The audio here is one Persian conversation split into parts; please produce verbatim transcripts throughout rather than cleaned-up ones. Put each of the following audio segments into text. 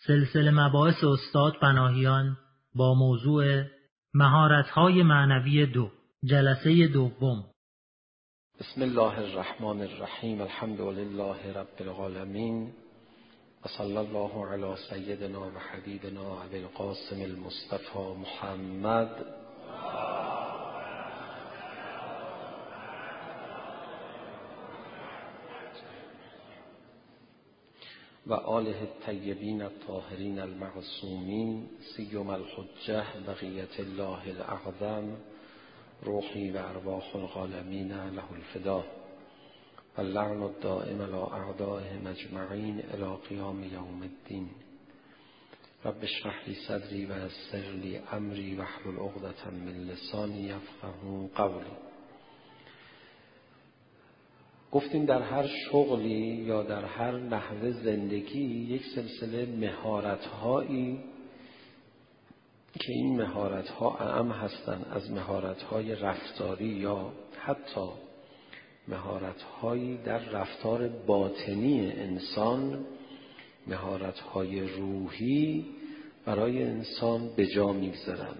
سلسله مباحث استاد پناهیان با موضوع مهارت‌های معنوی دو، جلسه دوم. بسم الله الرحمن الرحیم. الحمد لله رب العالمین و صلی الله علی سیدنا و حبیبنا ابی القاسم المصطفى محمد و آله الطیبین الطاهرین المعصومین سیما الحجة بقیة الله الاعظم روحی و ارواح العالمین له الفدا و اللعن الدائم علی اعدائهم اجمعین الی قیام یوم الدین. رب اشرح لی صدری و یسر لی امری واحلل عقدة من لسانی یفقهوا قولی. گفتیم در هر شغلی یا در هر نحوه زندگی یک سلسله مهارت‌هایی که این مهارت‌ها اعم هستند از مهارت‌های رفتاری یا حتی مهارت‌هایی در رفتار باطنی انسان، مهارت‌های روحی برای انسان به جا می‌گذارند.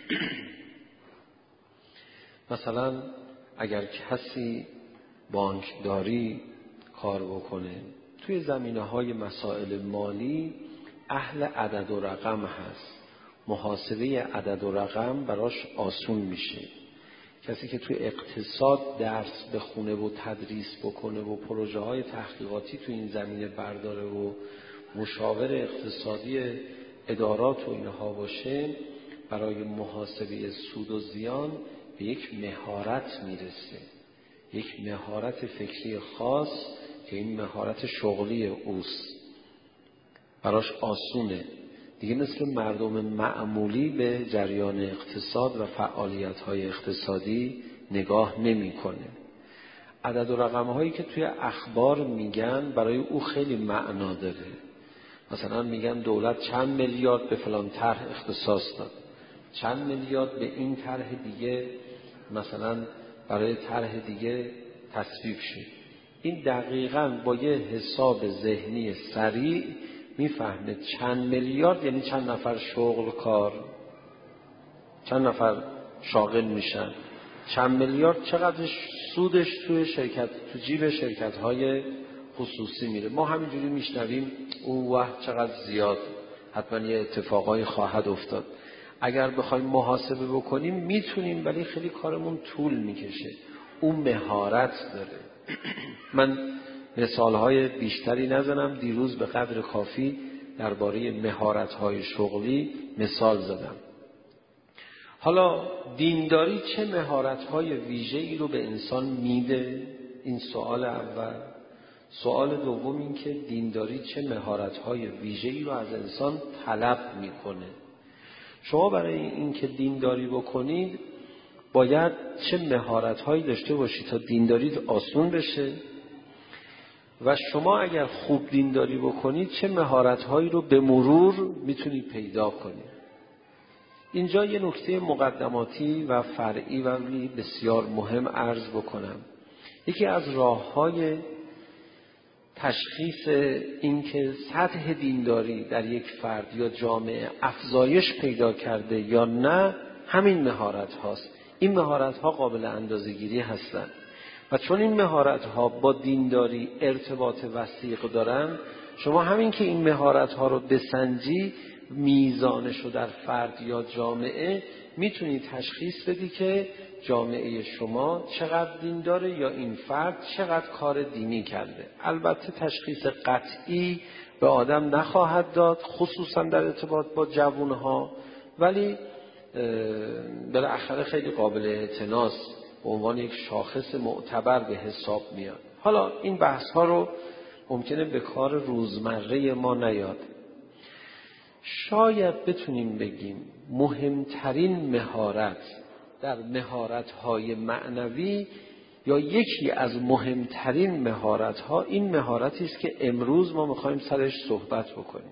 مثلا اگر کسی بانکداری کار بکنه، توی زمینه‌های مسائل مالی اهل عدد و رقم هست، محاسبه عدد و رقم براش آسون میشه. کسی که توی اقتصاد درس بخونه و تدریس بکنه و پروژه های تحقیقاتی توی این زمینه برداره و مشاور اقتصادی ادارات و اینها باشه، برای محاسبه سود و زیان به یک مهارت میرسه، یک مهارت فکری خاص که این مهارت شغلی اوست، براش آسونه دیگه. مثل مردم معمولی به جریان اقتصاد و فعالیت‌های اقتصادی نگاه نمی‌کنه. عدد و رقم‌هایی که توی اخبار میگن برای او خیلی معنا داره. مثلا میگن دولت چند میلیارد به فلان طرح اختصاص داد، چند میلیارد به این طرح دیگه مثلا برای طرح دیگه تصویب شد. این دقیقاً با یه حساب ذهنی سریع میفهمه چند میلیارد یعنی چند نفر شغل کار، چند نفر شاغل میشن، چند میلیارد چقدر سودش توی شرکت، تو جیب شرکت‌های خصوصی میره. ما همینجوری میشنویم او واه چقدر زیاد، حتما یه اتفاقایی خواهد افتاد. اگر بخوایم محاسبه بکنیم میتونیم، ولی خیلی کارمون طول میکشه. اون مهارت داره. من مثالهای بیشتری نزنم، دیروز به قدر کافی درباره مهارت‌های شغلی مثال زدم. حالا دینداری چه مهارت‌های ویژه‌ای رو به انسان میده؟ این سوال اول. سوال دوم این که دینداری چه مهارت‌های ویژه‌ای رو از انسان طلب میکنه؟ شما برای اینکه دینداری بکنید باید چه مهارت‌هایی داشته باشید تا دینداریت آسون بشه، و شما اگر خوب دینداری بکنید چه مهارت‌هایی رو به مرور میتونید پیدا کنید. اینجا یه نکته مقدماتی و فرعی و بسیار مهم عرض بکنم. یکی از راه‌های تشخیص این که سطح دینداری در یک فرد یا جامعه افزایش پیدا کرده یا نه، همین مهارت هاست. این مهارت ها قابل اندازه‌گیری هستند و چون این مهارت ها با دینداری ارتباط وثیق دارن، شما همین که این مهارت ها رو بسنجی میزانش رو در فرد یا جامعه، میتونی تشخیص بدی که جامعه شما چقدر دین داره یا این فرد چقدر کار دینی کرده. البته تشخیص قطعی به آدم نخواهد داد، خصوصا در ارتباط با جوانها، ولی بالاخره خیلی قابل اعتناست، به عنوان یک شاخص معتبر به حساب میاد. حالا این بحث ها رو ممکنه به کار روزمره ما نیاد. شاید بتونیم بگیم مهمترین مهارت در مهارت‌های معنوی یا یکی از مهمترین مهارت‌ها این مهارتی است که امروز ما می‌خوایم سرش صحبت بکنیم.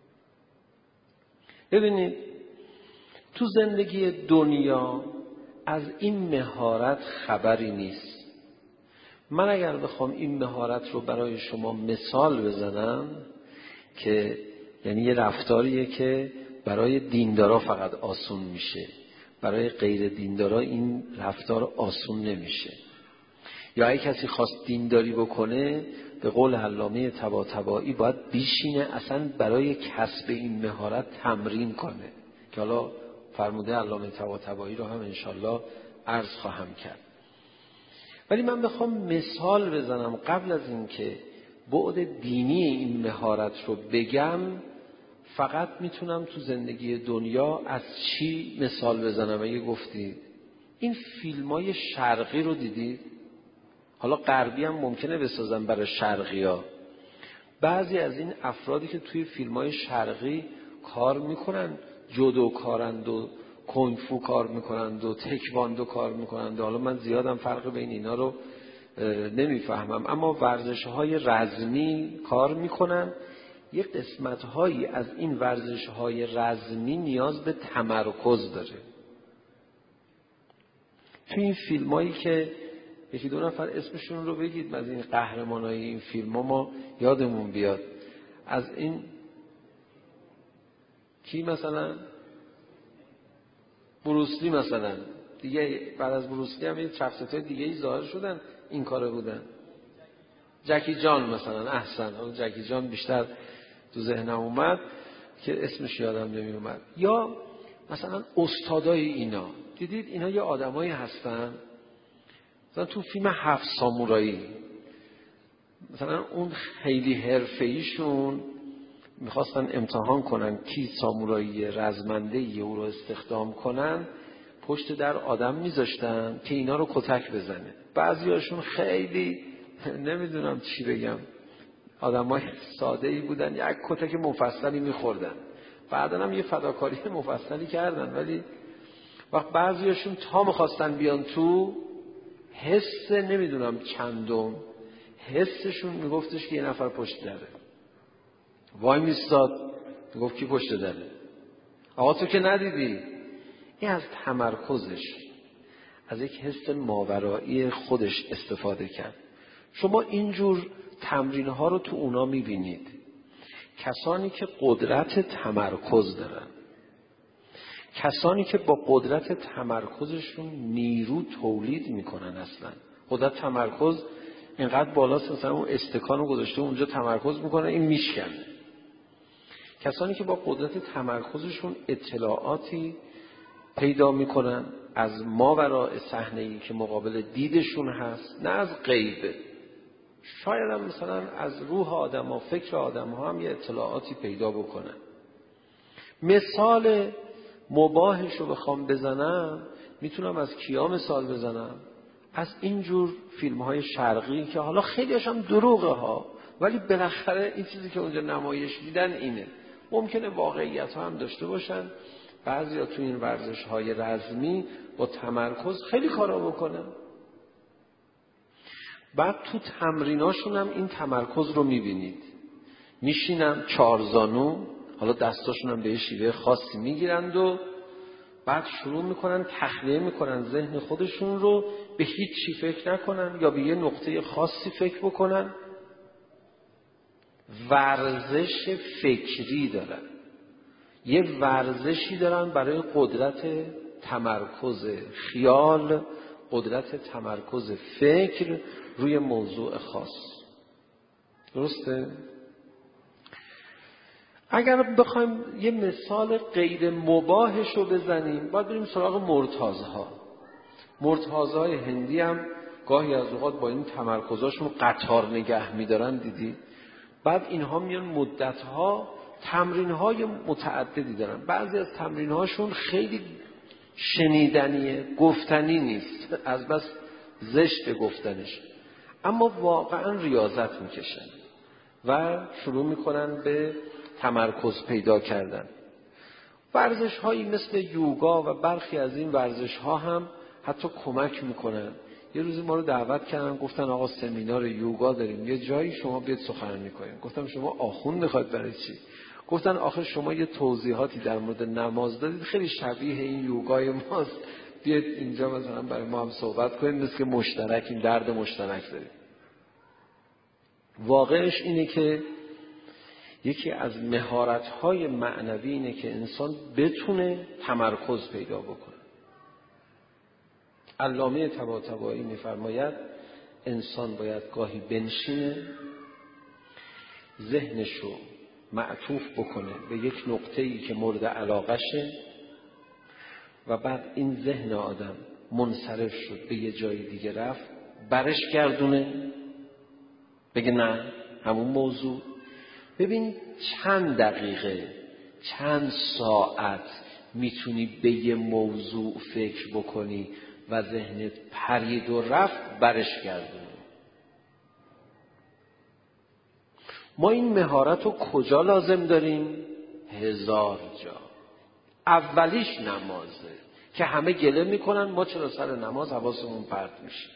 ببینید تو زندگی دنیا از این مهارت خبری نیست. من اگر بخوام این مهارت رو برای شما مثال بزنم که یعنی یه رفتاریه که برای دیندارا فقط آسون میشه، برای غیر دیندارا این رفتار آسون نمیشه. یا اگه کسی خواست دینداری بکنه، به قول علامه طباطبایی باید بیشینه اصلا برای کسب این مهارت تمرین کنه که حالا فرموده علامه طباطبایی رو هم انشالله عرض خواهم کرد. ولی من بخوام مثال بزنم قبل از این که بعد دینی این مهارت رو بگم، فقط میتونم تو زندگی دنیا از چی مثال بزنم؟ اگه گفتید این فیلمای شرقی رو دیدید، حالا غربی هم ممکنه بسازن برای شرقی ها. بعضی از این افرادی که توی فیلمای شرقی کار میکنن، جودو کارند و کنگفو کار میکنند و تکواندو کار میکنند، حالا من زیادم فرق بین اینا رو نمیفهمم، اما ورزش های رزمی کار میکنن. یه قسمت هایی از این ورزش های رزمی نیاز به تمرکز داره. توی این فیلم هایی که یکی دو نفر اسمشون رو بگید از این قهرمان های این فیلم ها ما یادمون بیاد، از این کی مثلا؟ بروسلی مثلا دیگه، بعد از بروسلی هم یه چفست های دیگه ای ظاهر شدن این کاره بودن. جکی جان مثلا، احسن، اون جکی جان بیشتر تو ذهنم اومد که اسمش یادم نمی اومد. یا مثلا استادای اینا، دیدید اینا یه آدمایی هستن مثلا تو فیلم هفت سامورایی، مثلا اون خیلی حرفه‌ایشون میخواستن امتحان کنن کی سامورایی رزمنده ای او رو استخدام کنن، پشت در آدم میذاشتن که اینا رو کتک بزنه. بعضیاشون خیلی نمیدونم چی بگم، آدمای ساده ای بودن، یک کتک مفصلی میخوردن، بعدن هم یه فداکاری مفصلی کردن. ولی وقت بعضیاشون تا میخواستن بیان تو، حس نمیدونم چندم حسشون میگفتش که یه نفر پشت دره. وای میستاد میگفت کی پشت دره؟ آقا تو که ندیدی. این از تمرکزش، از یک حس ماورایی خودش استفاده کرد. شما اینجور تمرین ها رو تو اونا میبینید، کسانی که قدرت تمرکز دارن، کسانی که با قدرت تمرکزشون نیرو تولید میکنن. اصلا قدرت تمرکز اینقدر بالاست، مثلا اون استکان رو گذاشته اونجا تمرکز میکنه، این میشکنه. کسانی که با قدرت تمرکزشون اطلاعاتی پیدا میکنن از ماوراء صحنه‌ای که مقابل دیدشون هست، نه از غیبه. شاید هم مثلا از روح آدم ها، فکر آدم ها هم یه اطلاعاتی پیدا بکنن. مثال مباهش رو بخوام بزنم، میتونم از کیا مثال بزنم؟ از اینجور فیلم های شرقی که حالا خیلی هاشم دروغه ها، ولی بالاخره این چیزی که اونجا نمایش میدن اینه. ممکنه واقعیت ها هم داشته باشن. بعضی ها تو این ورزش های رزمی با تمرکز خیلی کارا بکنن، بعد تو تمریناشون هم این تمرکز رو میبینید. میشینن چارزانو، حالا دستاشون هم به یه شیوه خاصی میگیرند و بعد شروع میکنن تخلیه میکنن ذهن خودشون رو، به هیچ چی فکر نکنن یا به یه نقطه خاصی فکر بکنن. ورزش فکری دارن، یه ورزشی دارن برای قدرت تمرکز خیال، قدرت تمرکز فکر روی موضوع خاص. درسته؟ اگر بخوایم یه مثال غیر مباهش رو بزنیم، باید بریم سراغ مرتازها. مرتازهای هندی هم گاهی از اوقات با این تمرکزاشون قطار نگه میدارن، دیدی؟ بعد اینها میان مدتها تمرینهای متعددی دارن. بعضی از تمرینهاشون خیلی شنیدنیه، گفتنی نیست، از بس زشت گفتنش، اما واقعا ریاضت میکشن و شروع میکنن به تمرکز پیدا کردن. ورزش هایی مثل یوگا و برخی از این ورزش ها هم حتی کمک میکنن. یه روزی ما رو دعوت کردن، گفتن آقا سمینار یوگا داریم، یه جایی شما بیاد سخنرانی کنید. گفتم شما آخوند میخواید برای چی؟ گفتن آخه شما یه توضیحاتی در مورد نماز دادید خیلی شبیه این یوگای ماست، بیاد اینجا مثلا برای ما هم صحبت کنید، مثل که مشترک این درد مشترک داریم. واقعش اینه که یکی از مهارت‌های معنوی اینه که انسان بتونه تمرکز پیدا بکنه. علامه طباطبایی می‌فرماید انسان باید گاهی بنشینه، ذهنشو معطوف بکنه به یک نقطه‌ای که مورد علاقشه و بعد این ذهن آدم منصرف شد به یه جای دیگه رفت، برش گردونه بگه نه همون موضوع. ببین چند دقیقه چند ساعت میتونی به یه موضوع فکر بکنی و ذهنت پرید و رفت برش گردونه. ما این مهارت رو کجا لازم داریم؟ هزار جا. اولیش نمازه که همه گله میکنن ما چرا سر نماز حواسمون پرت میشه.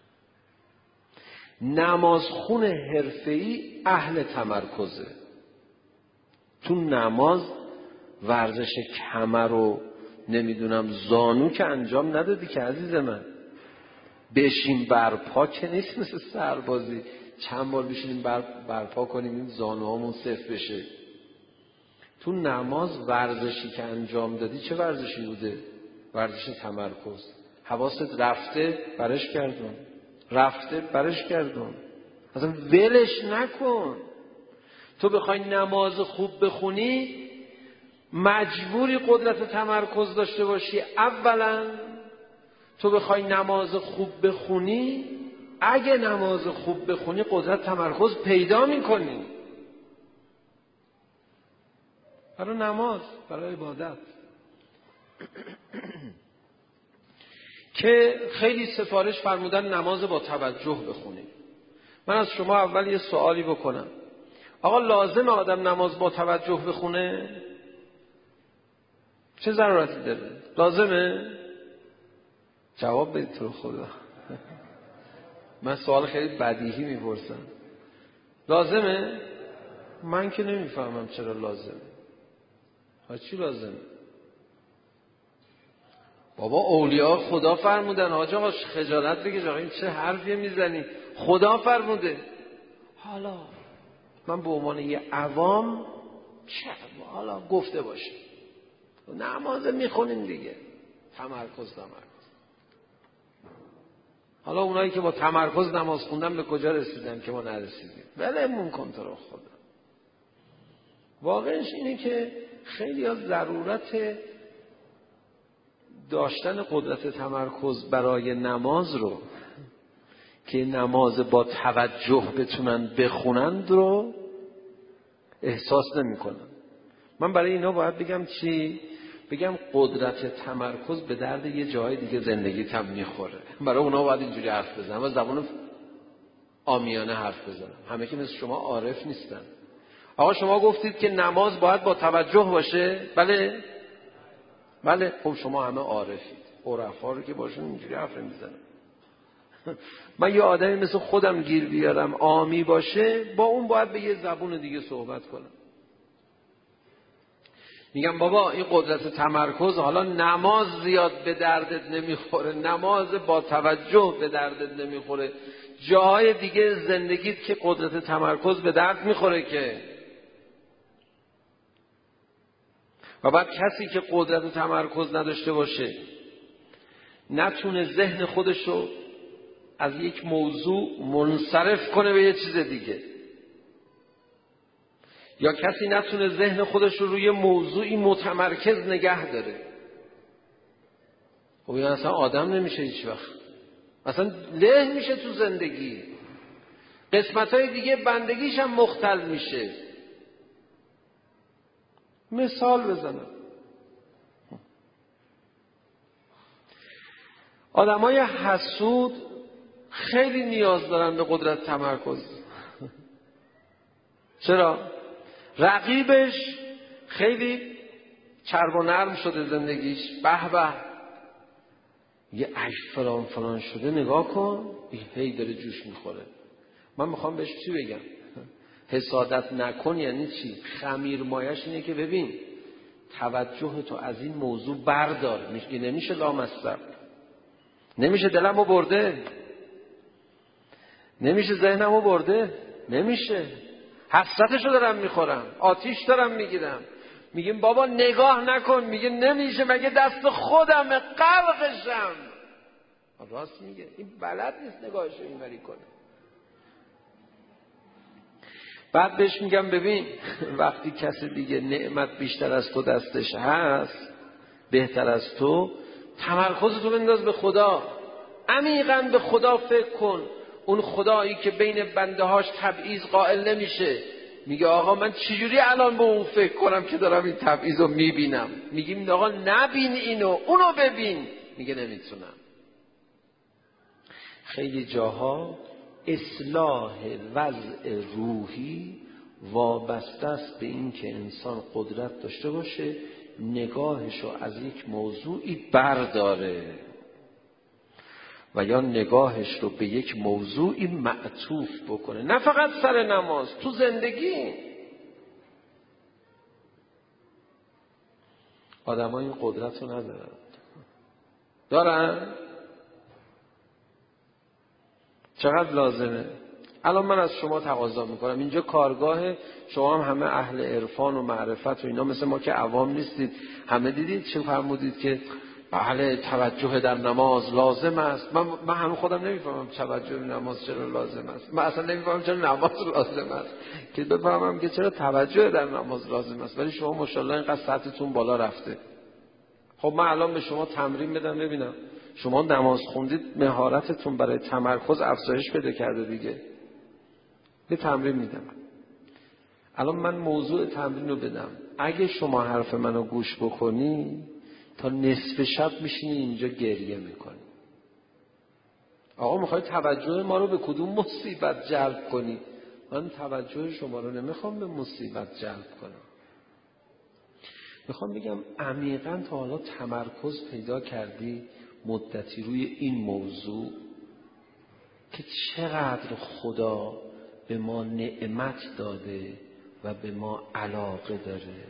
نمازخون حرفه‌ای اهل تمرکزه. تو نماز ورزش کمر و نمیدونم زانو که انجام ندادی که عزیز من. بشین برپا که نیست مثل سربازی چند بار بشینیم بر برپا کنیم این زانوهامون صفر بشه. تو نماز ورزشی که انجام دادی چه ورزشی بوده؟ ورزش تمرکز. حواست رفته برش گردون، رفته برش گردون، اصلا ولش نکن. تو بخوای نماز خوب بخونی مجبوری قدرت تمرکز داشته باشی. اولا تو بخوای نماز خوب بخونی، اگه نماز خوب بخونی قدرت تمرکز پیدا میکنی. برای نماز، برای عبادت که خیلی سفارش فرمودن نماز با توجه بخونیم. من از شما اول یه سوالی بکنم. آقا لازم آدم نماز با توجه بخونه؟ چه ضرورتی داره؟ لازمه؟ جواب بدید تو خدا. من سوال خیلی بدیهی میپرسم. لازمه؟ من که نمیفهمم چرا لازمه. ها چی لازمه؟ بابا اولیاء خدا فرمودن. حاج آقا خجالت بکش، آقا این چه حرفیه میزنی؟ خدا فرموده. حالا من به عنوان یه عوام چه حالا گفته باشه نماز میخونیم دیگه، تمرکز تمرکز. حالا اونایی که با تمرکز نماز خوندن به کجا رسیدن که ما نرسیدیم؟ ولمون کن تو رو خدا. واقعش اینه که خیلی از ضرورت داشتن قدرت تمرکز برای نماز رو که نماز با توجه بتونن بخونند رو احساس نمی کنن. من برای اینا باید بگم چی؟ بگم قدرت تمرکز به درد یه جای دیگه زندگی تم میخوره. برای اونا باید اینجوری حرف بزنم و زبان عامیانه حرف بزنم. همه که مثل شما عارف نیستن. آقا شما گفتید که نماز باید با توجه باشه. بله بله خب شما همه عارفید. عرفا رو که باشون اینجوری حرف میزنم. من یه آدمی مثل خودم گیر بیارم عامی باشه، با اون باید به یه زبون دیگه صحبت کنم. میگم بابا این قدرت تمرکز، حالا نماز زیاد به دردت نمیخوره، نماز با توجه به دردت نمیخوره، جاهای دیگه زندگیت که قدرت تمرکز به درد میخوره که. و بعد کسی که قدرت تمرکز نداشته باشه، نتونه ذهن خودشو از یک موضوع منصرف کنه به یه چیز دیگه، یا کسی نتونه ذهن خودش رو روی موضوعی متمرکز نگه داره، خب این اصلا آدم نمیشه هیچ وقت، اصلا له میشه تو زندگی، قسمت‌های دیگه بندگیش هم مختل میشه. مثال بزنم، آدمای حسود خیلی نیاز دارن به قدرت تمرکز. چرا؟ رقیبش خیلی چرب و نرم شده زندگیش، به به یه عیش فلان فلان شده، نگاه کن هی داره جوش میخوره. من میخوام بهش چی بگم؟ حسادت نکن یعنی چی؟ خمیر مایش اینه که ببین توجه تو از این موضوع بردار. میگه نمیشه لامصب، نمیشه دلمو برده، نمیشه ذهنمو برده، نمیشه. حسرتشو دارم میخورم، آتیش دارم میگیرم. میگیم بابا نگاه نکن، میگه نمیشه، مگه دست خودمه، غرقشم. راست میگه، این بلد نیست نگاهشو اینوری کنه. بعد بهش میگم ببین وقتی کسی دیگه نعمت بیشتر از تو دستش هست، بهتر از تو، تمرکزتو بنداز به خدا، عمیقاً به خدا فکر کن. اون خدایی که بین بنده هاش تبعیض قائل نمیشه. میگه آقا من چجوری الان به اون فکر کنم که دارم این تبعیض رو میبینم؟ میگیم آقا نبین اینو، اونو ببین. میگه نمیتونم. خیلی جاها اصلاح وضع روحی وابسته است به این که انسان قدرت داشته باشه نگاهشو از یک موضوعی برداره و یا نگاهش رو به یک موضوعی معطوف بکنه، نه فقط سر نماز، تو زندگی. آدم ها این قدرت رو ندارن. دارن؟ چقدر لازمه؟ الان من از شما تقاضا میکنم، اینجا کارگاه شما، هم همه اهل عرفان و معرفت و اینا، مثل ما که عوام نیستید. همه دیدید چه فرمودید که بله توجه در نماز لازم است. من من هم خودم نمیفهمم توجه در نماز چرا لازم است. من اصلا نمیفهمم چرا نماز لازم است که بفهمم که چرا توجه در نماز لازم است. ولی شما ماشاءالله اینقدر سطحتون بالا رفته. خب من الان به شما تمرین بدم ببینم. شما نماز خوندید، مهارتتون برای تمرکز افزایش پیدا کرده دیگه. یه تمرین میدم. الان من موضوع تمرین رو بدم. اگه شما حرف منو گوش بکنی تا نصف شب میشینی اینجا گریه میکنی. آقا میخوای توجه ما رو به کدوم مصیبت جلب کنی؟ من توجه شما رو نمیخوام به مصیبت جلب کنم. میخوام بگم عمیقاً تا حالا تمرکز پیدا کردی مدتی روی این موضوع که چقدر خدا به ما نعمت داده و به ما علاقه داره؟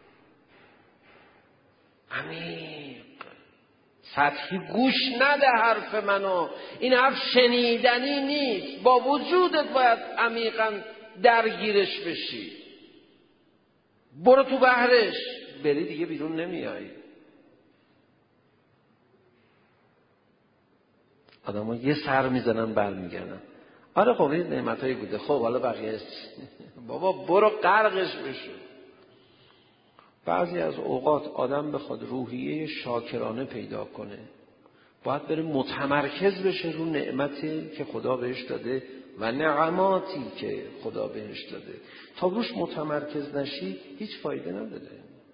عمیق سطحی گوش نده حرف منو. این حرف شنیدنی نیست، با وجودت باید عمیقاً درگیرش بشی. برو تو بحرش، بری دیگه بیرون نمیای. آدم ها یه سر میزنن برمیگردن. آره خب این نعمتایی بوده، خب حالا بقیه بابا برو غرقش بشو. بعضی از اوقات آدم بخواد روحیه شاکرانه پیدا کنه باید بره متمرکز بشه رو نعمتی که خدا بهش داده و نعماتی که خدا بهش داده. تا روش متمرکز نشی هیچ فایده نداره.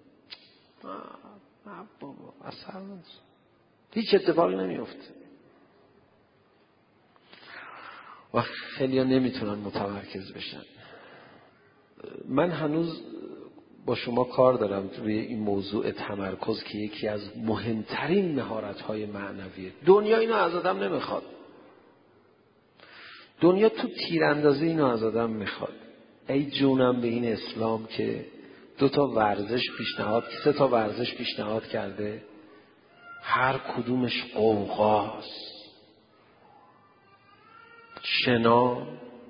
نه بابا اصلا هیچ اتفاقی نمیفته و خیلی ها نمیتونن متمرکز بشن. من هنوز با شما کار دارم روی این موضوع تمرکز که یکی از مهمترین مهارت‌های معنویه. دنیا اینو از آدم نمیخواد. دنیا تو تیراندازی اینو از آدم میخواد. ای جونم به این اسلام که دو تا ورزش پیشنهاد، سه تا ورزش پیشنهاد کرده، هر کدومش قوقاست. شنا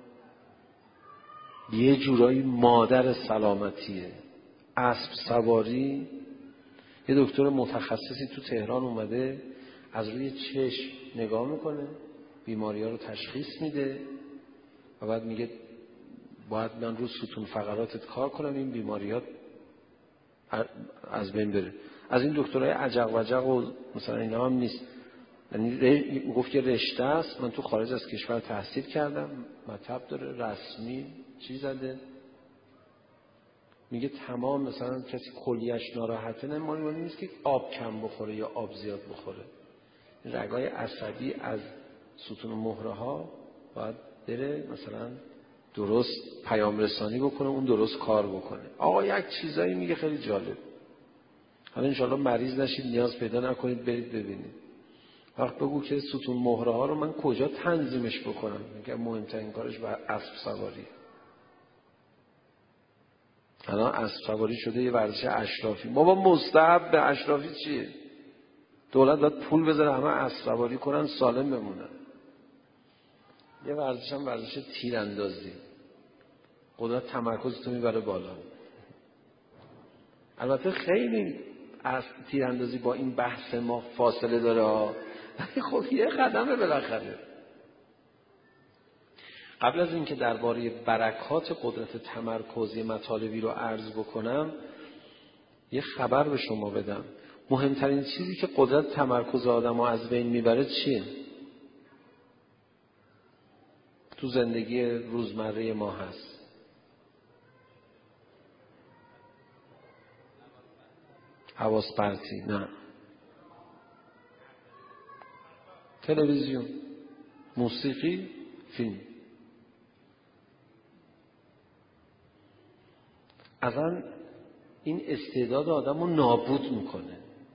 یه جورایی مادر سلامتیه. اسب سواری، یه دکتر متخصصی تو تهران اومده از روی چشم نگاه میکنه، بیماری ها رو تشخیص میده و بعد میگه باید من رو ستون فقراتت کار کنم این بیماریات از بین بره. از این دکترای عجق وجق و مثلا اینا هم نیست. یعنی گفت که رشته است، من تو خارج از کشور تحصیل کردم، مطب داره، رسمی چی زده. میگه تمام مثلا کسی کلیه‌اش ناراحته، نه مال نیست که آب کم بخوره یا آب زیاد بخوره. رگای عصبی از ستون مهره ها باید بره مثلا درست پیام رسانی بکنه، اون درست کار بکنه. آقا یک چیزایی میگه خیلی جالب. حالا انشالله مریض نشید، نیاز پیدا نکنید، برید ببینید. وقت بگو که ستون مهره ها رو من کجا تنظیمش بکنم؟ میگه مهمترین کارش بر اسب سواری. الان اسب سواری شده یه ورزش اشرافی. بابا مستحب به اشرافی چیه؟ دولت باید پول بذاره همه اسب سواری کنن سالم بمونن. یه ورزش هم ورزش تیراندازی. قدرت تمرکزتو میبره بالا. البته خیلی از تیراندازی با این بحث ما فاصله داره، خب یه قدمه بالاخره. قبل از اینکه درباره برکات قدرت تمرکزی مطالبی رو عرض بکنم، یه خبر به شما بدم. مهمترین چیزی که قدرت تمرکز آدمو از بین میبره چیه؟ تو زندگی روزمره ما هست. حواس پرتی؟ نه. تلویزیون، موسیقی، فیلم. اصلا این استعداد آدمو نابود میکنه.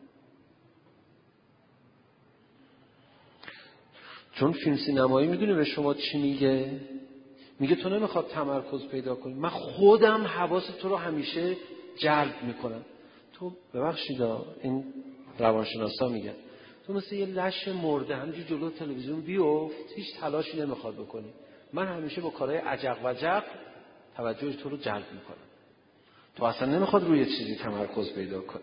چون فیلم سینمایی میدونی به شما چی میگه؟ میگه تو نمیخواد تمرکز پیدا کنی، من خودم حواس تو رو همیشه جلب میکنم. تو ببخشید این روانشناسا میگن تو مثل یه لش مرده همینجور جلو تلویزیون بیفت، هیچ تلاشی نمیخواد بکنی، من همیشه با کارهای عجق وجق توجه تو رو جلب میکنم. تو اصلا نمیخواد روی چیزی تمرکز پیدا کنی.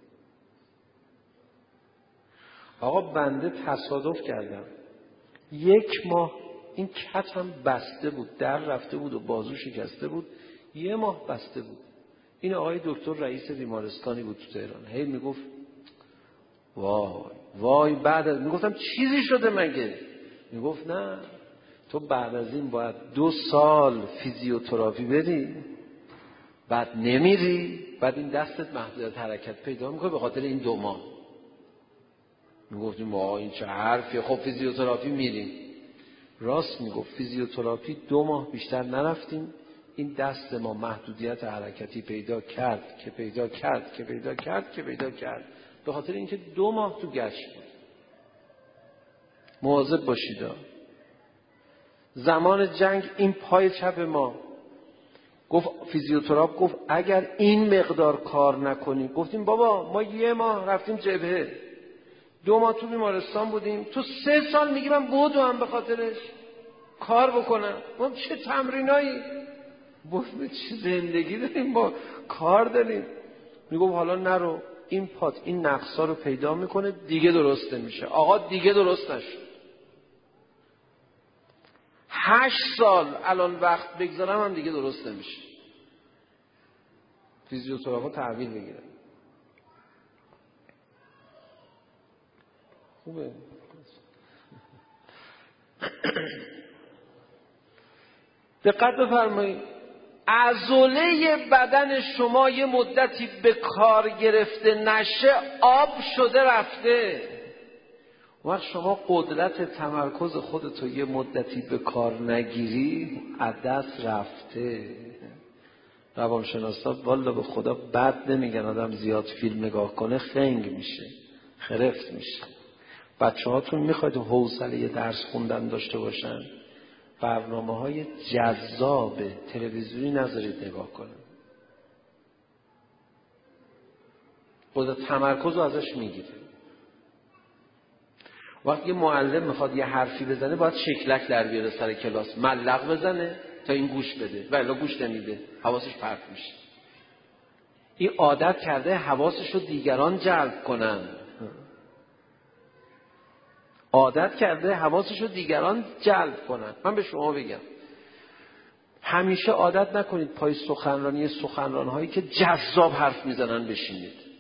آقا بنده تصادف کردم یک ماه این کتم بسته بود، در رفته بود و بازو شکسته بود، یه ماه بسته بود. این آقای دکتر رئیس بیمارستانی بود تو تهران، هی میگفت وای وای بعد از میگفتم چیزی شده مگه؟ میگفت نه تو بعد از این باید دو سال فیزیوتراپی بدی، بعد نمیری، بعد این دستت محدودیت حرکت پیدا میکنه به خاطر این دو ماه. میگفتیم وای این چه حرفیه، خب فیزیوتراپی میریم. راست میگفت، فیزیوتراپی دو ماه بیشتر نرفتیم، این دست ما محدودیت حرکتی پیدا کرد که پیدا کرد که پیدا کرد که پیدا کرد به خاطر اینکه دو ماه تو گشت بود. مواظب باشید. زمان جنگ این پای چپ ما گفت، فیزیوتراپ گفت اگر این مقدار کار نکنیم، گفتیم بابا ما یه ماه رفتیم جبهه، دو ماه تو بیمارستان بودیم، تو سه سال میگی من بودو هم به خاطرش کار بکنم. ما چه تمرینایی، بودو چه زندگی داریم، با کار داریم. میگم حالا نرو، این پات این نقصا رو پیدا میکنه دیگه درست نمیشه. آقا دیگه درست نشد. هشت سال الان وقت بگذارم هم دیگه درست نمیشه. فیزیوتراپا تحویل بگیرن. خوبه. دقت بفرمایید، عضله بدن شما یه مدتی به کار گرفته نشه آب شده رفته. وقت شما قدرت تمرکز خودتو یه مدتی به کار نگیری از دست رفته. روانشناسا والا به خدا بد نمیگن آدم زیاد فیلم نگاه کنه خنگ میشه، خرفت میشه. بچه هاتون میخواید حوصله یه درس خوندن داشته باشن، برنامه های جذاب تلویزیونی نذارید نگاه کنن. قدرت تمرکز رو ازش میگیره. وقتی یه معلم میخواد یه حرفی بزنه باید شکلک در بیاره سر کلاس، ملق بزنه تا این گوش بده، ولی گوش نمیده، حواسش پرت میشه. این عادت کرده حواسش رو دیگران جلب کنن، عادت کرده حواسش رو دیگران جلب کنن. من به شما بگم همیشه عادت نکنید پای سخنرانی سخنران‌هایی که جذاب حرف میزنن بشینید.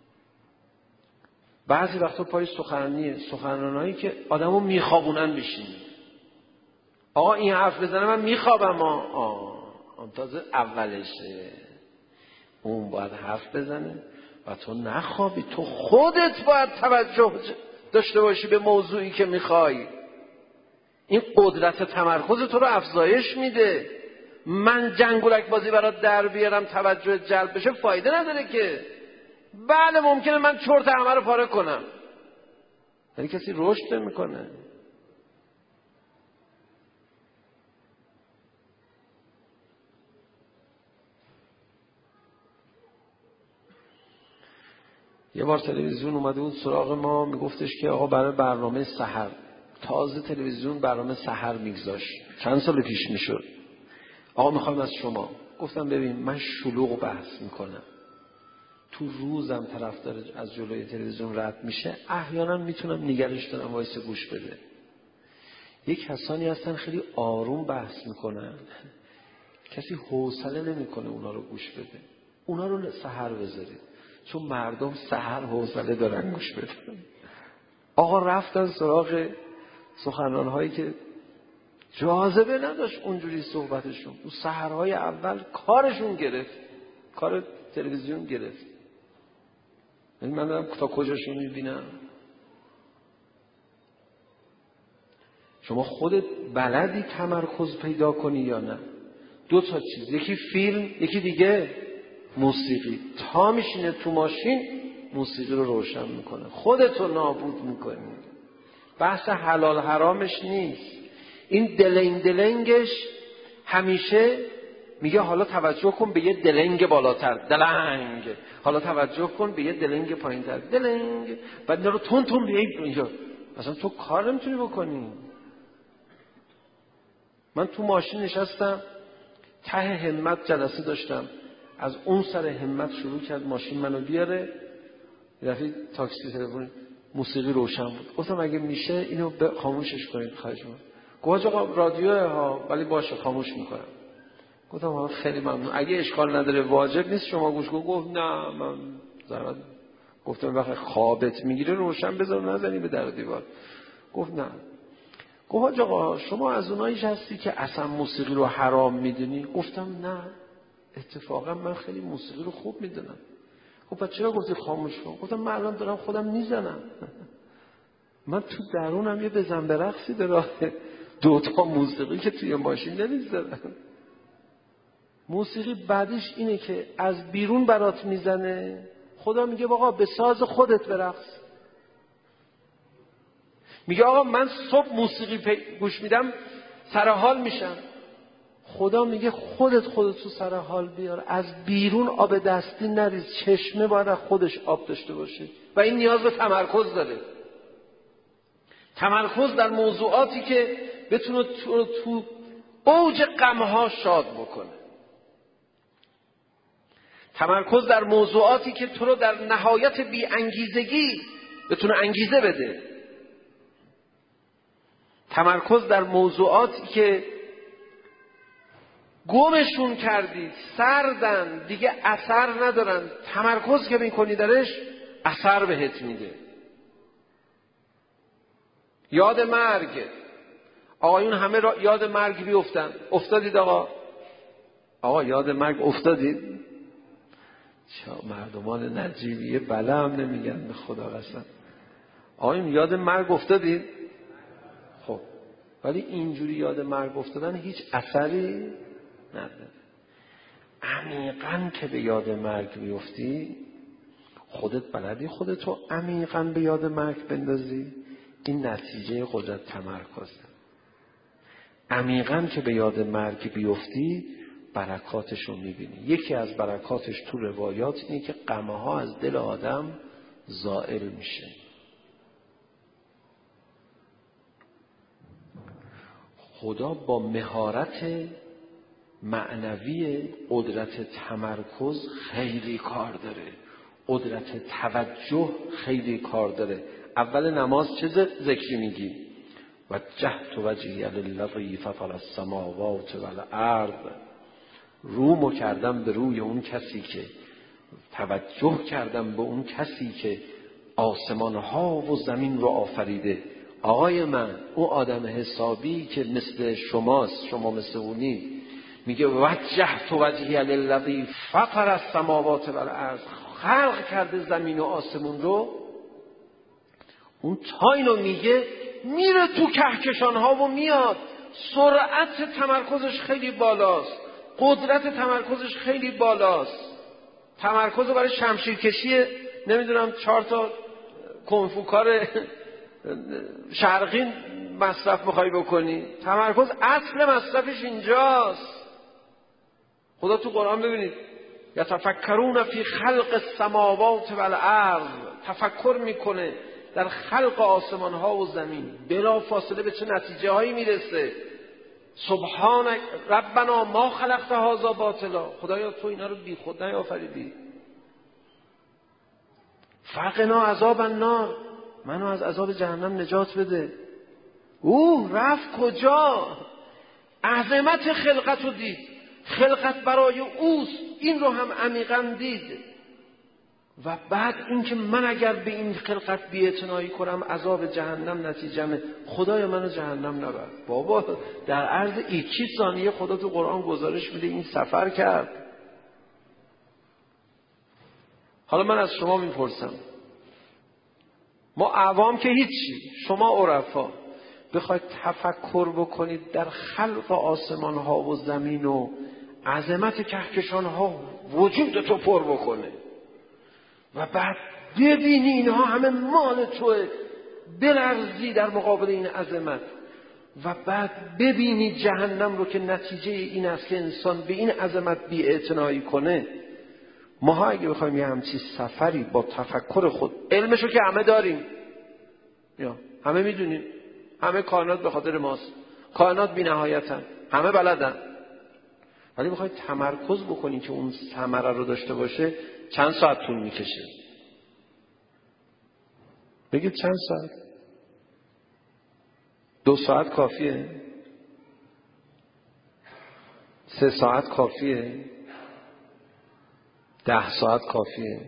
بعضی وقتا پای سخنرانی سخنران‌هایی که آدمو میخوابونن بشینید. آقا این حرف بزنه من میخوابم. آه آه تازه اولشه. اون باید حرف بزنه و تو نخوابی، تو خودت باید توجه داشته باشی به موضوعی که میخوای. این قدرت تمرکز تو رو افزایش میده. من جنگولک بازی برات در بیارم توجه جلب بشه فایده نداره که. بله ممکنه من چرت همه رو پاره کنم ولی کسی رشد نمیکنه. یه بار تلویزیون اومده بود سراغ ما، میگفتش که آقا برای برنامه سحر، تازه تلویزیون برنامه سحر میگذاشت، چند سال پیش میشد. آقا میخوام از شما. گفتم ببین من شلوغ بحث میکنم، تو روزم طرفدار از جلوی تلویزیون رد میشه، احیانا میتونم نگرش دارم وایس گوش بده. یک کسانی هستن خیلی آروم بحث میکنن، کسی حوصله نمیکنه اونا رو گوش بده. اونا رو سحر بذارید، چون مردم سحر حوصله دارن گوش بدن. آقا رفتن سراغ سخنران هایی که جاذبه نداشت اونجوری صحبتشون. تو سحرهای اول کارشون گرفت، کار تلویزیون گرفت. من دارم تا کجاشون میبینم. شما خودت بلدی تمرکز پیدا کنی یا نه؟ دو تا چیز، یکی فیلم، یکی دیگه موسیقی. تا میشینه تو ماشین موسیقی رو روشن میکنه، خودتو نابود میکنی. بحث حلال حرامش نیست. این دلنگ دلنگش همیشه میگه حالا توجه کن به یه دلنگ بالاتر، دلنگ، حالا توجه کن به یه دلنگ پایینتر، دلنگ، بعد رو تون تون بیایی اینجا. اصلا تو کار نمیتونی بکنی. من تو ماشین نشستم، ته همت جلسه داشتم، از اون سر همت شروع کرد ماشین منو بیاره، رفیق تاکسی تلفن موسیقی روشن بود. گفتم اگه میشه اینو خاموشش کنید خواهش می‌کنم. گفت آقا رادیوه ها، ولی باشه خاموش میکنم. گفتم آقا خیلی ممنون، اگه اشکال نداره واجب نیست شما گوش کن. گفت نه من ضرورت. گفتم وقتی خوابت میگیره روشن بذار نزنی به در و دیوار. گفت نه. گفت آقا شما از اوناییش هستی که اصلا موسیقی رو حرام میدونی؟ گفتم نه اتفاقا من خیلی موسیقی رو خوب میدونم. گفت پس چرا گفتی خاموش کن؟ گفتم من الان دارم خودم میزنم. من تو درونم یه بزن برقصی داره، دوتا موسیقی که توی ماشین نمیذارم. موسیقی بعدش اینه که از بیرون برات میزنه. خدا میگه آقا به ساز خودت برقص. میگه آقا من صبح موسیقی گوش میدم سر حال میشم. خدا میگه خودت خودت تو سر حال بیار، از بیرون آب دستی نریز. چشمه باید از خودش آب داشته باشه و این نیاز به تمرکز داره. تمرکز در موضوعاتی که بتونه تو, تو اوج غمها شاد بکنه. تمرکز در موضوعاتی که تو رو در نهایت بی انگیزگی بتونه انگیزه بده. تمرکز در موضوعاتی که گمشون کردید، سردن، دیگه اثر ندارن. تمرکز که میکنی درش اثر بهت میده. یاد مرگ، آقایون همه را یاد مرگ بیفتن. افتادید آقا؟ آقا یاد مرگ افتادید؟ چه مردمان نجیبیه، بله هم نمیگن به خدا قسم. آقایون یاد مرگ افتادید؟ خب ولی اینجوری یاد مرگ افتادن هیچ اثری نداره. عمیقاً که به یاد مرگ بیفتی، خودت بلدی خودتو عمیقاً به یاد مرگ بندازی، این نتیجه قدرت تمرکزه. عمیقاً که به یاد مرگ بیفتی برکاتشو میبینی. یکی از برکاتش تو روایات اینه که غمها از دل آدم زائل میشه. خدا با مهارت معنوی قدرت تمرکز خیلی کار داره، قدرت توجه خیلی کار داره. اول نماز چه ذکری میگی؟ وجهت وجهی للذی فطر السماوات والارض. رومو کردم به روی اون کسی که، توجه کردم به اون کسی که آسمان ها و زمین رو آفریده. آقای من، اون آدم حسابی که مثل شماست، شما مثل اونی، میگه وجهت وجهی للذی فطر السماوات والارض، خلق کرده زمین و آسمون رو. اون تا اینو میگه میره تو کهکشان ها و میاد. سرعت تمرکزش خیلی بالاست، قدرت تمرکزش خیلی بالاست. تمرکز برای شمشیر کشی نمیدونم چهار تا کنفوکار شرقی مصرف میخوای بکنی. تمرکز اصل مصرفش اینجاست. خدا تو قرآن ببینید یتفکرون فی خلق السماوات والارض، تفکر میکنه در خلق آسمان ها و زمین. بلا فاصله به چه نتیجه هایی میرسه؟ سبحانک ربنا ما خلقت هذا باطلا، خدایا تو اینا رو بی خود نیافریدی. فقنا عذاب النار، منو از عذاب جهنم نجات بده. اوه رفت کجا؟ عظمت خلقت رو دید، خلقت برای اوست، این رو هم عمیقاً دید. و بعد اینکه من اگر به این خلقت بی‌اعتنایی کنم عذاب جهنم نتیجمه، خدایا منو جهنم نبر. بابا در عرض یکی ثانیه خدا تو قرآن گزارش میده این سفر کرد. حالا من از شما میپرسم، ما عوام که هیچی، شما عرفا بخواید تفکر بکنید در خلق آسمان ها و زمین و عظمت کهکشان ها وجود تو پر بکنه و بعد ببینی اینها همه مال توه، بلرزی در مقابل این عظمت و بعد ببینی جهنم رو که نتیجه این است که انسان به این عظمت بی‌اعتنایی کنه. ما ها اگه بخوایم یه همچی سفری با تفکر خود، علمشو که همه داریم، یا همه میدونیم، همه کائنات به خاطر ماست، کائنات بی نهایتن، همه بلدن، ولی بخواید تمرکز بکنید که اون ثمره رو داشته باشه چند ساعت طول میکشه؟ بگید چند ساعت؟ دو ساعت کافیه؟ سه ساعت کافیه؟ ده ساعت کافیه؟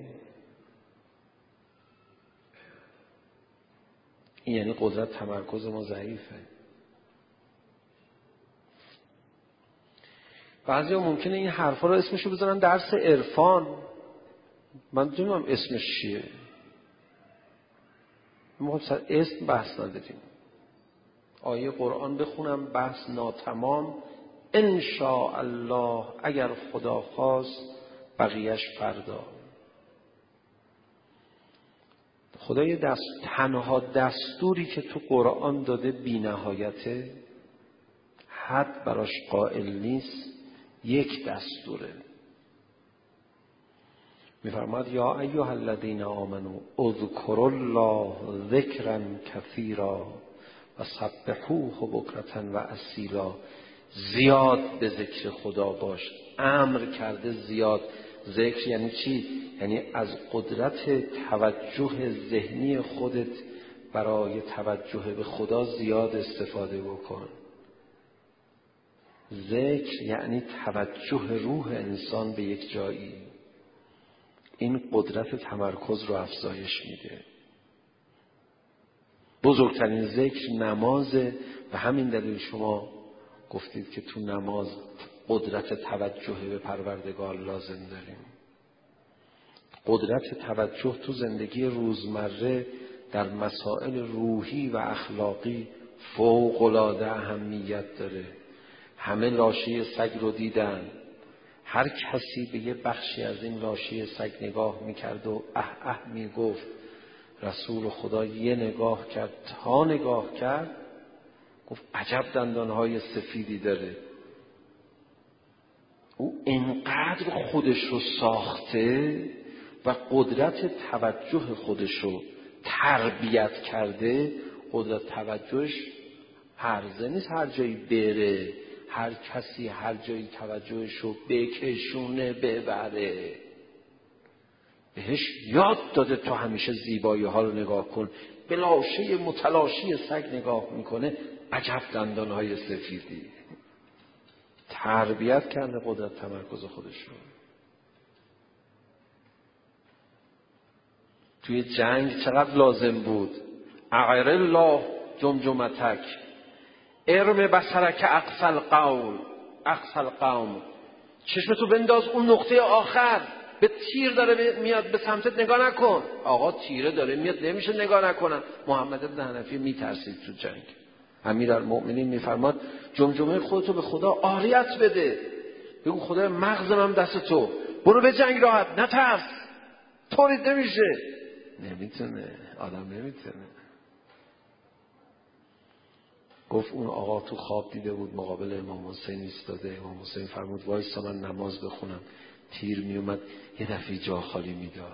این یعنی قدرت تمرکز ما ضعیفه. بعضی ها ممکنه این حرفا رو اسمشو بذارن درس عرفان. من نمیدونم اسمش چیه، ما سر اسم بحث نداریم. آیه قرآن بخونم بحث ناتمام، ان شاء الله اگر خدا خواست بقیهش فردا. خدای دست تنها دستوری که تو قرآن داده بی نهایته، حد براش قائل نیست، یک دستوره. میفرماد یا ایها الذین آمنوا اذکروا الله ذکرا کثیرا و سبحوه بکرة و اصیلا. زیاد به ذکر خدا باش، امر کرده زیاد. ذکر یعنی چی؟ یعنی از قدرت توجه ذهنی خودت برای توجه به خدا زیاد استفاده بکن. ذکر یعنی توجه روح انسان به یک جایی، این قدرت تمرکز رو افزایش میده. بزرگترین ذکر نمازه و همین دلیل شما گفتید که تو نماز قدرت توجه به پروردگار لازم داریم. قدرت توجه تو زندگی روزمره در مسائل روحی و اخلاقی فوق‌العاده اهمیت داره. همه لاشه سگ رو دیدن، هر کسی به یه بخشی از این لاشه سگ نگاه میکرد و اه اه میگفت. رسول خدا یه نگاه کرد، تا نگاه کرد گفت عجب دندانهای سفیدی داره. او انقدر خودش رو ساخته و قدرت توجه خودش رو تربیت کرده. قدرت توجهش هرزه نیست هر جایی بره، هر کسی هر جایی توجهش رو بکشونه ببره. بهش یاد داده تو همیشه زیبایی ها رو نگاه کن. به لاشه متلاشی سگ نگاه میکنه، عجب دندانهای سفیدی. تربیت کرده قدرت تمرکز خودش رو. توی جنگ چقدر لازم بود اعر الله جمجمتک ارم بصرک اقصى القول اقصى القوم. چشمتو بنداز اون نقطه آخر، به تیر داره میاد به سمتت نگاه نکن. آقا تیره داره میاد نمیشه نگاه نکنم. محمد بن حنفی میترسید تو جنگ. امیرالمؤمنین میفرماد جمجمه خودتو به خدا عاریت بده، بگو خدای مغزم دست تو، برو به جنگ راحت، نترس. طوری نمیشه، نمیتونه، آدم نمیتونه. گفت اون آقا تو خواب دیده بود مقابل امام حسین ایستاده، امام حسین فرمود وایسا من نماز بخونم. تیر می اومد یه دفعه جا خالی میداد.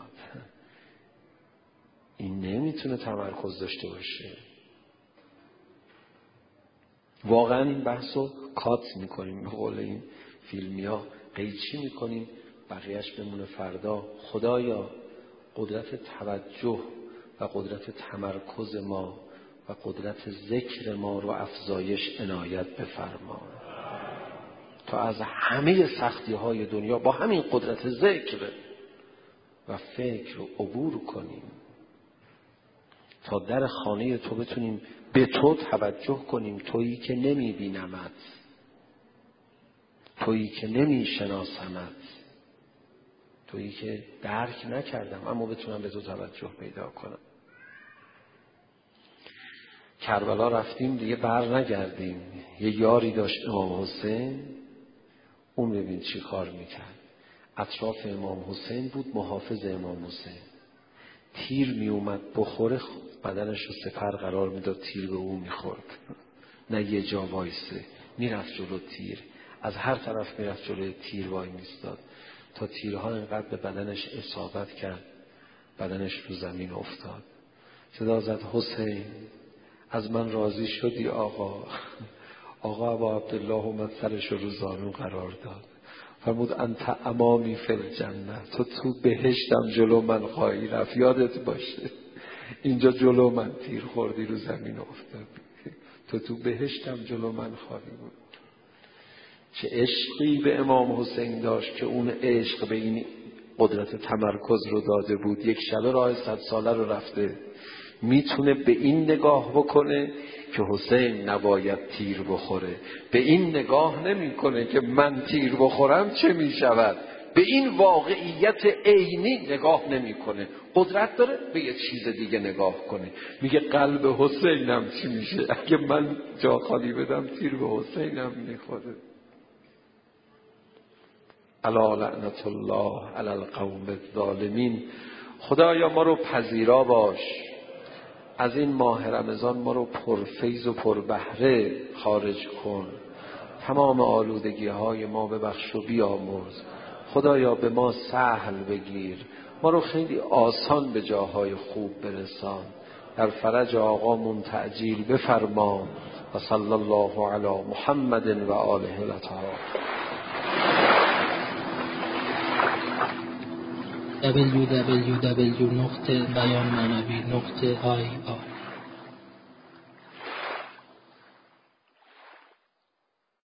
این نمیتونه تمرکز داشته باشه. واقعا این بحث رو کات میکنیم، به قول این فیلمی ها قیچی میکنیم، بقیهش بمونه فردا. خدایا قدرت توجه و قدرت تمرکز ما و قدرت ذکر ما رو افزایش عنایت بفرما تا از همه سختی های دنیا با همین قدرت ذکر و فکر رو عبور کنیم، تا در خانه تو بتونیم به تو توجه کنیم، تویی که نمی بینمت، تویی که نمی شناسمت، تویی که درک نکردم اما بتونم به تو توجه پیدا کنم. کربلا رفتیم دیگه بر نگردیم. یه یاری داشت امام حسین، اون ببین چی کار میکرد. اطراف امام حسین بود، محافظ امام حسین. تیر میومد بخوره بدنش رو سپر قرار میداد، تیر به او میخورد، نه یه جا وایسه، میرفت جلو تیر، از هر طرف میرفت جلوی تیر وای میستاد تا تیرها اینقدر به بدنش اصابت کرد بدنش رو زمین افتاد. صدا زد حسین از من راضی شدی آقا؟ آقا ابا عبدالله اومد سرش رو زانو قرار داد، فرمود انت امامی فی الجنه، تو تو بهشتم جلو من خواهی رفت. یادت باشه اینجا جلو من تیر خوردی رو زمین افتاد، تو تو بهشتم جلو من خواهی بود. چه عشقی به امام حسین داشت که اون عشق به این قدرت تمرکز رو داده بود. یک شب راه صد ساله رو رفته، میتونه به این نگاه بکنه که حسین نباید تیر بخوره، به این نگاه نمیکنه که من تیر بخورم چه میشود، به این واقعیت عینی نگاه نمیکنه. قدرت داره به یه چیز دیگه نگاه کنه، میگه قلب حسینم چی میشه اگه من جا خالی بدم تیر به حسینم میخوره. الا لعنت الله علی القوم الظالمین. خدایا ما رو پذیرا باش، از این ماه رمضان ما رو پرفیض و پربهره خارج کن، تمام آلودگی های ما ببخش و بیامرز. خدایا به ما سهل بگیر، ما رو خیلی آسان به جاهای خوب برسان، در فرج آقامون تعجیل بفرما. و صلی الله علی محمد و آله الاطهار. دبلیو دبلیو دبلیو نقطه بیان معنوی نقطه آی آر